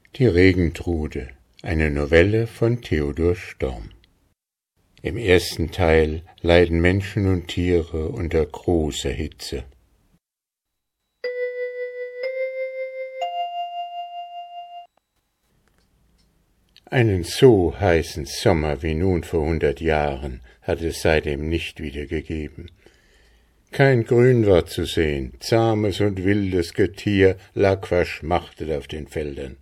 Die Regentrude, eine Novelle von Theodor Storm. Im ersten Teil leiden Menschen und Tiere unter großer Hitze. Einen so heißen Sommer wie nun vor 100 Jahren hat es seitdem nicht wieder gegeben. Kein Grün war zu sehen, zahmes und wildes Getier lag verschmachtet auf den Feldern.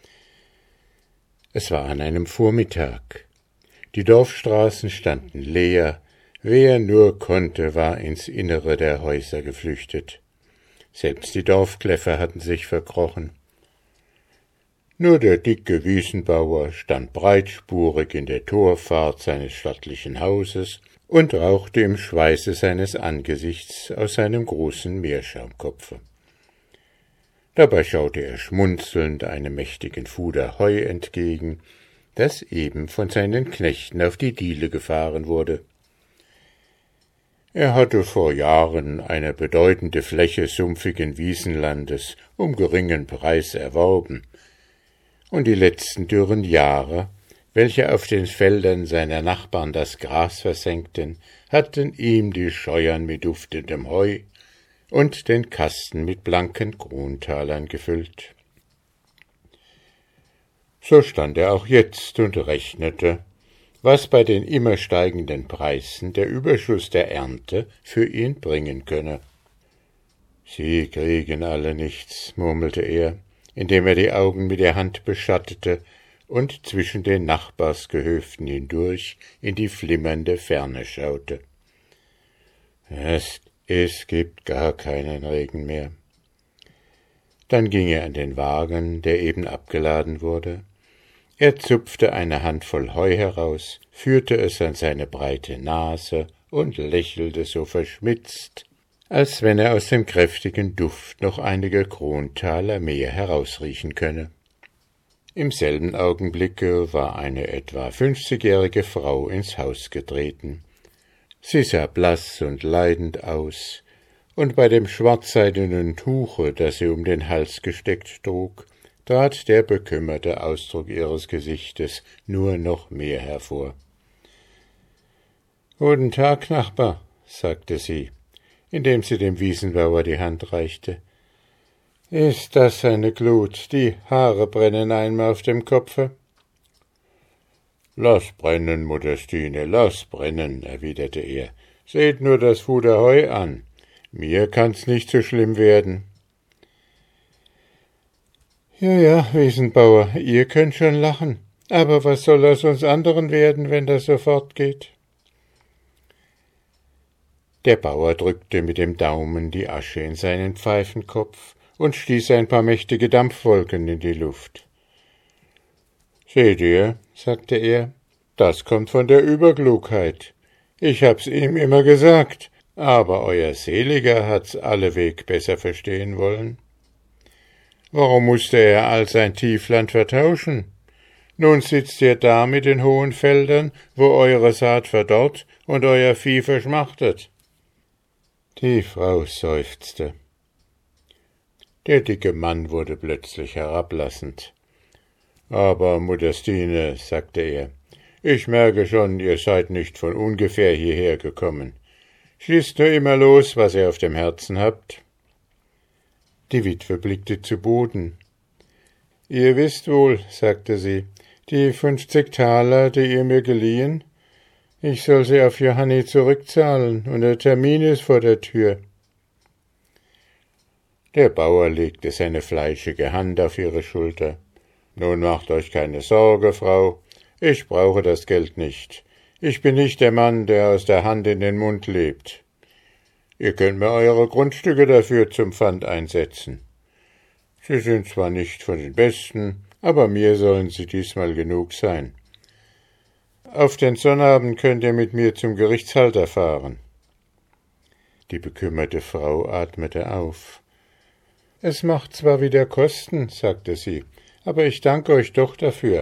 Es war an einem Vormittag. Die Dorfstraßen standen leer, wer nur konnte, war ins Innere der Häuser geflüchtet. Selbst die Dorfkläffer hatten sich verkrochen. Nur der dicke Wiesenbauer stand breitspurig in der Torfahrt seines stattlichen Hauses und rauchte im Schweiße seines Angesichts aus seinem großen Meerschaumkopfe. Dabei schaute er schmunzelnd einem mächtigen Fuder Heu entgegen, das eben von seinen Knechten auf die Diele gefahren wurde. Er hatte vor Jahren eine bedeutende Fläche sumpfigen Wiesenlandes um geringen Preis erworben, und die letzten dürren Jahre, welche auf den Feldern seiner Nachbarn das Gras versenkten, hatten ihm die Scheuern mit duftendem Heu und den Kasten mit blanken Krontalern gefüllt. So stand er auch jetzt und rechnete, was bei den immer steigenden Preisen der Überschuss der Ernte für ihn bringen könne. »Sie kriegen alle nichts«, murmelte er, indem er die Augen mit der Hand beschattete und zwischen den Nachbarsgehöften hindurch in die flimmernde Ferne schaute. Es gibt gar keinen Regen mehr. Dann ging er an den Wagen, der eben abgeladen wurde. Er zupfte eine Handvoll Heu heraus, führte es an seine breite Nase und lächelte so verschmitzt, als wenn er aus dem kräftigen Duft noch einige Krontaler mehr herausriechen könne. Im selben Augenblicke war eine etwa 50-jährige Frau ins Haus getreten. Sie sah blass und leidend aus, und bei dem schwarzseidenen Tuche, das sie um den Hals gesteckt trug, trat der bekümmerte Ausdruck ihres Gesichtes nur noch mehr hervor. »Guten Tag, Nachbar«, sagte sie, indem sie dem Wiesenbauer die Hand reichte. »Ist das eine Glut? Die Haare brennen einem auf dem Kopfe.« »Lass brennen, Modestine, lass brennen«, erwiderte er. »Seht nur das Fuder Heu an. Mir kann's nicht so schlimm werden.« »Ja, Wiesenbauer, ihr könnt schon lachen, aber was soll aus uns anderen werden, wenn das so fortgeht?« Der Bauer drückte mit dem Daumen die Asche in seinen Pfeifenkopf und stieß ein paar mächtige Dampfwolken in die Luft. »Seht ihr«, sagte er, »das kommt von der Überklugheit. Ich hab's ihm immer gesagt, aber euer Seliger hat's alleweg besser verstehen wollen. Warum musste er all sein Tiefland vertauschen? Nun sitzt ihr da mit den hohen Feldern, wo eure Saat verdorrt und euer Vieh verschmachtet.« Die Frau seufzte. Der dicke Mann wurde plötzlich herablassend. »Aber, Modestine«, sagte er, »ich merke schon, ihr seid nicht von ungefähr hierher gekommen. Schießt nur immer los, was ihr auf dem Herzen habt.« Die Witwe blickte zu Boden. »Ihr wisst wohl«, sagte sie, »die 50 Taler, die ihr mir geliehen? Ich soll sie auf Johanni zurückzahlen, und der Termin ist vor der Tür.« Der Bauer legte seine fleischige Hand auf ihre Schulter. »Nun macht euch keine Sorge, Frau, ich brauche das Geld nicht. Ich bin nicht der Mann, der aus der Hand in den Mund lebt. Ihr könnt mir eure Grundstücke dafür zum Pfand einsetzen. Sie sind zwar nicht von den besten, aber mir sollen sie diesmal genug sein. Auf den Sonnabend könnt ihr mit mir zum Gerichtshalter fahren.« Die bekümmerte Frau atmete auf. »Es macht zwar wieder Kosten«, sagte sie, »aber ich danke euch doch dafür.«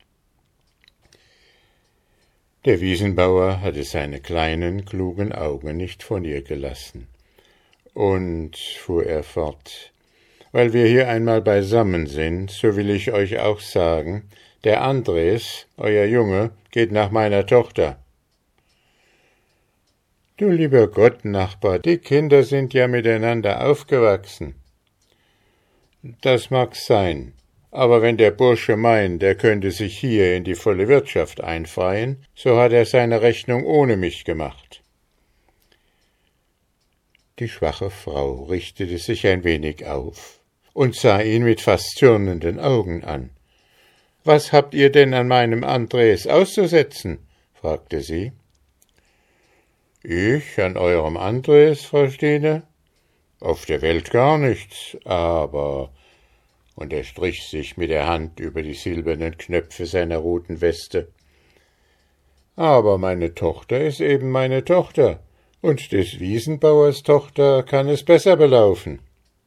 Der Wiesenbauer hatte seine kleinen, klugen Augen nicht von ihr gelassen. »Und«, fuhr er fort, weil wir hier einmal beisammen sind, so will ich euch auch sagen, der Andres, euer Junge, geht nach meiner Tochter. Du lieber Gott, Nachbar, die Kinder sind ja miteinander aufgewachsen. Das mag sein, aber wenn der Bursche meint, er könnte sich hier in die volle Wirtschaft einfreien, so hat er seine Rechnung ohne mich gemacht. Die schwache Frau richtete sich ein wenig auf und sah ihn mit fast zürnenden Augen an. »Was habt ihr denn an meinem Andres auszusetzen?« fragte sie. »Ich an eurem Andres, Frau Stine? Auf der Welt gar nichts, aber...« Und er strich sich mit der Hand über die silbernen Knöpfe seiner roten Weste. »Aber meine Tochter ist eben meine Tochter, und des Wiesenbauers Tochter kann es besser belaufen.«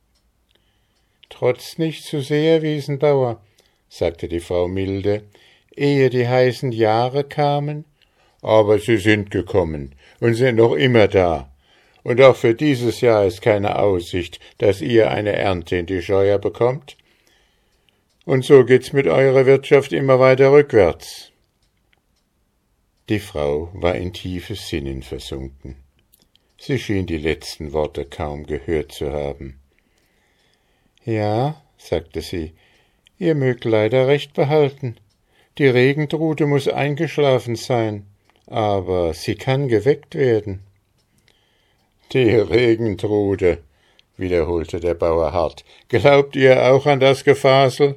»Trotz nicht zu sehr, Wiesenbauer«, sagte die Frau milde, »ehe die heißen Jahre kamen.« »Aber sie sind gekommen und sind noch immer da. Und auch für dieses Jahr ist keine Aussicht, dass ihr eine Ernte in die Scheuer bekommt. Und so geht's mit eurer Wirtschaft immer weiter rückwärts.« Die Frau war in tiefes Sinnen versunken. Sie schien die letzten Worte kaum gehört zu haben. »Ja«, sagte sie, »ihr mögt leider recht behalten. Die Regentrude muß eingeschlafen sein, aber sie kann geweckt werden.« »Die Regentrude«, wiederholte der Bauer hart, »glaubt ihr auch an das Gefasel?«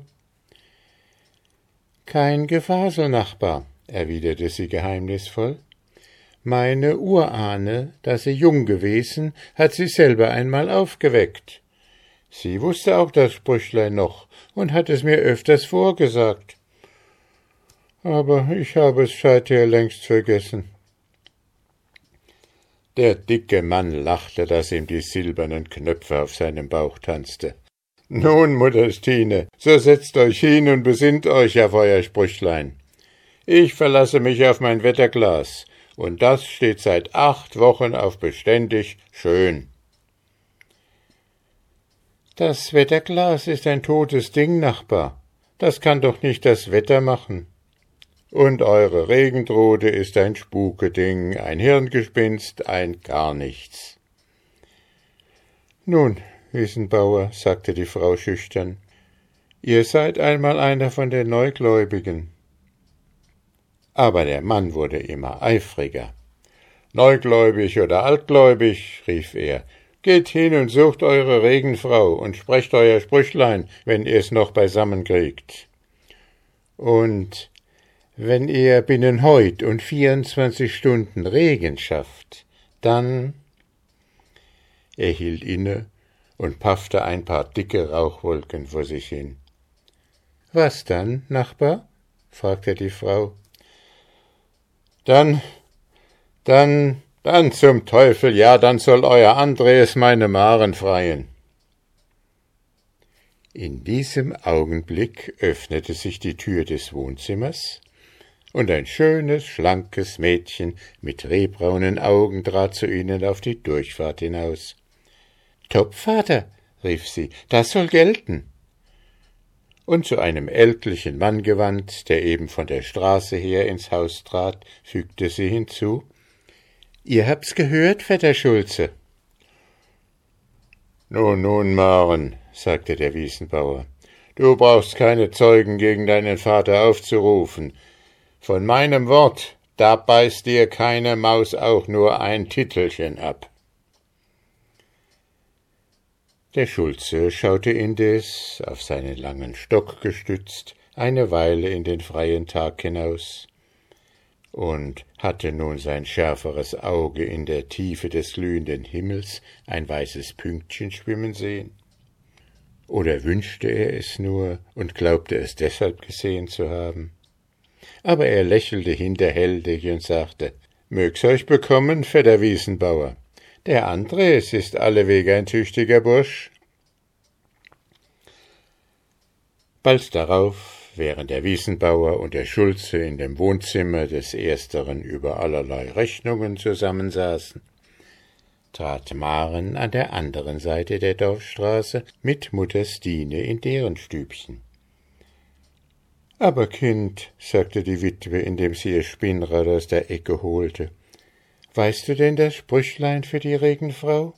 »Kein Gefasel, Nachbar«, erwiderte sie geheimnisvoll. »Meine Urahne, da sie jung gewesen, hat sie selber einmal aufgeweckt. Sie wusste auch das Sprüchlein noch und hat es mir öfters vorgesagt. Aber ich habe es seither längst vergessen.« Der dicke Mann lachte, dass ihm die silbernen Knöpfe auf seinem Bauch tanzte. »Nun, Mutter Stine, so setzt euch hin und besinnt euch auf euer Sprüchlein. Ich verlasse mich auf mein Wetterglas, und das steht seit 8 Wochen auf beständig schön.« »Das Wetterglas ist ein totes Ding, Nachbar. Das kann doch nicht das Wetter machen.« »Und eure Regentrude ist ein Spukeding, ein Hirngespinst, ein gar nichts.« »Nun, Wiesenbauer«, sagte die Frau schüchtern, »ihr seid einmal einer von den Neugläubigen.« Aber der Mann wurde immer eifriger. »Neugläubig oder altgläubig«, rief er, »geht hin und sucht eure Regenfrau und sprecht euer Sprüchlein, wenn ihr's noch beisammen kriegt. Und wenn ihr binnen heut und 24 Stunden Regen schafft, dann...« Er hielt inne und paffte ein paar dicke Rauchwolken vor sich hin. »Was dann, Nachbar?« fragte die Frau. Dann zum Teufel, ja, dann soll euer Andres meine Maren freien.« In diesem Augenblick öffnete sich die Tür des Wohnzimmers, und ein schönes, schlankes Mädchen mit rehbraunen Augen trat zu ihnen auf die Durchfahrt hinaus. »Top, Vater«, rief sie, »das soll gelten.« Und zu einem ältlichen Mann gewandt, der eben von der Straße her ins Haus trat, fügte sie hinzu, »Ihr habt's gehört, Vetter Schulze?« »Nun, Maren«, sagte der Wiesenbauer, »du brauchst keine Zeugen gegen deinen Vater aufzurufen. Von meinem Wort, da beißt dir keine Maus auch nur ein Titelchen ab.« Der Schulze schaute indes, auf seinen langen Stock gestützt, eine Weile in den freien Tag hinaus und hatte nun sein schärferes Auge in der Tiefe des glühenden Himmels ein weißes Pünktchen schwimmen sehen. Oder wünschte er es nur und glaubte es deshalb gesehen zu haben? Aber er lächelte hinterhältig und sagte, »Mög's euch bekommen, Vetter Wiesenbauer. Der Andres ist allewege ein tüchtiger Bursch.« Bald darauf, während der Wiesenbauer und der Schulze in dem Wohnzimmer des Ersteren über allerlei Rechnungen zusammensaßen, trat Maren an der anderen Seite der Dorfstraße mit Mutter Stine in deren Stübchen. »Aber Kind«, sagte die Witwe, indem sie ihr Spinnrad aus der Ecke holte, »weißt du denn das Sprüchlein für die Regenfrau?«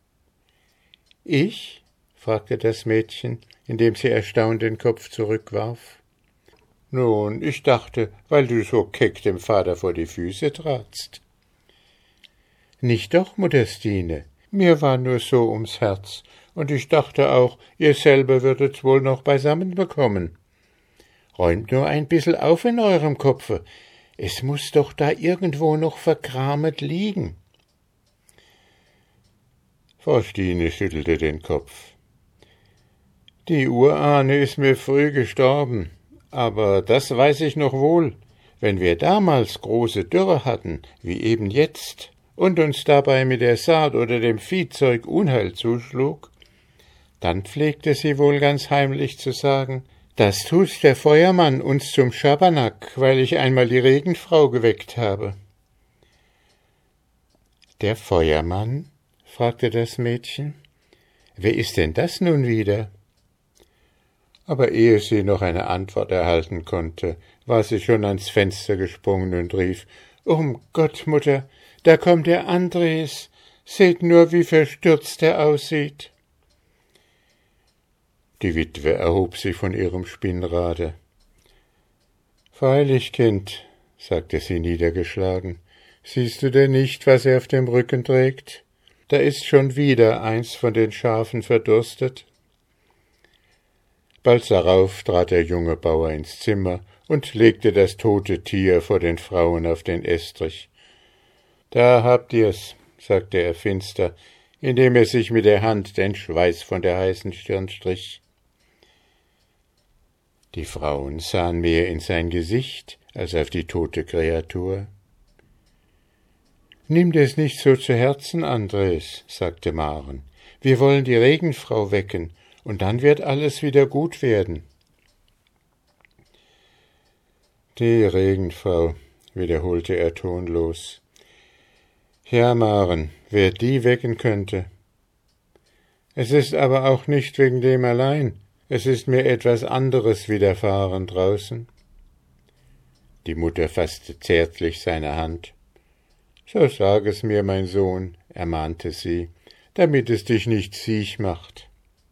»Ich?« fragte das Mädchen, indem sie erstaunt den Kopf zurückwarf. »Nun, ich dachte, weil du so keck dem Vater vor die Füße tratst.« »Nicht doch, Mutter Stine, mir war nur so ums Herz, und ich dachte auch, ihr selber würdet's wohl noch beisammen bekommen. Räumt nur ein bissel auf in eurem Kopfe, es muß doch da irgendwo noch verkramet liegen.« Frau Stine schüttelte den Kopf. »Die Urahne ist mir früh gestorben, aber das weiß ich noch wohl, wenn wir damals große Dürre hatten, wie eben jetzt, und uns dabei mit der Saat oder dem Viehzeug Unheil zuschlug, dann pflegte sie wohl ganz heimlich zu sagen, »Das tut der Feuermann uns zum Schabernack, weil ich einmal die Regenfrau geweckt habe.« »Der Feuermann?« fragte das Mädchen. »Wer ist denn das nun wieder?« Aber ehe sie noch eine Antwort erhalten konnte, war sie schon ans Fenster gesprungen und rief, »Um Gott, Mutter, da kommt der Andres, seht nur, wie verstürzt er aussieht.« Die Witwe erhob sich von ihrem Spinnrade. »Freilich, Kind«, sagte sie niedergeschlagen, »siehst du denn nicht, was er auf dem Rücken trägt? Da ist schon wieder eins von den Schafen verdurstet.« Bald darauf trat der junge Bauer ins Zimmer und legte das tote Tier vor den Frauen auf den Estrich. »Da habt ihr's«, sagte er finster, indem er sich mit der Hand den Schweiß von der heißen Stirn strich. Die Frauen sahen mehr in sein Gesicht als auf die tote Kreatur. »Nimm dir's nicht so zu Herzen, Andres«, sagte Maren. »Wir wollen die Regenfrau wecken, und dann wird alles wieder gut werden.« »Die Regenfrau«, wiederholte er tonlos. »Ja, Maren, wer die wecken könnte. Es ist aber auch nicht wegen dem allein, es ist mir etwas anderes widerfahren draußen.« Die Mutter fasste zärtlich seine Hand. »So sag es mir, mein Sohn«, ermahnte sie, »damit es dich nicht siech macht.«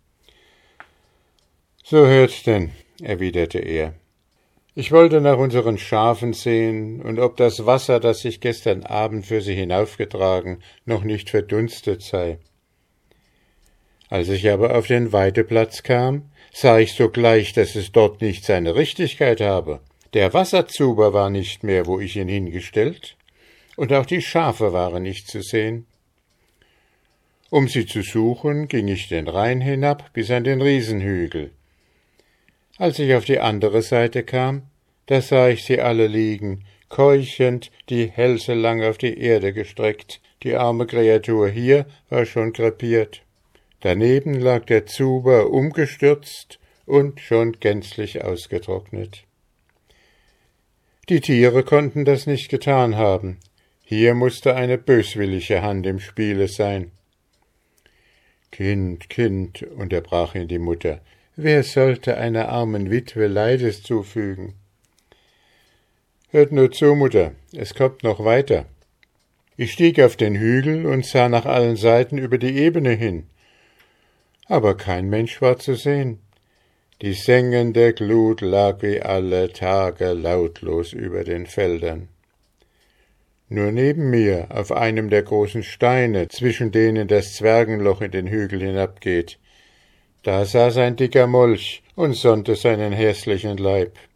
»So hört denn«, erwiderte er. »Ich wollte nach unseren Schafen sehen und ob das Wasser, das ich gestern Abend für sie hinaufgetragen, noch nicht verdunstet sei. Als ich aber auf den Weideplatz kam, sah ich sogleich, dass es dort nicht seine Richtigkeit habe. Der Wasserzuber war nicht mehr, wo ich ihn hingestellt, und auch die Schafe waren nicht zu sehen. Um sie zu suchen, ging ich den Rhein hinab bis an den Riesenhügel. Als ich auf die andere Seite kam, da sah ich sie alle liegen, keuchend, die Hälse lang auf die Erde gestreckt. Die arme Kreatur hier war schon krepiert. Daneben lag der Zuber umgestürzt und schon gänzlich ausgetrocknet. Die Tiere konnten das nicht getan haben. Hier musste eine böswillige Hand im Spiele sein. »Kind, Kind«, unterbrach ihn die Mutter, »wer sollte einer armen Witwe Leides zufügen?« »Hört nur zu, Mutter, es kommt noch weiter. Ich stieg auf den Hügel und sah nach allen Seiten über die Ebene hin. Aber kein Mensch war zu sehen. Die sengende Glut lag wie alle Tage lautlos über den Feldern. Nur neben mir, auf einem der großen Steine, zwischen denen das Zwergenloch in den Hügel hinabgeht, da saß ein dicker Molch und sonnte seinen hässlichen Leib.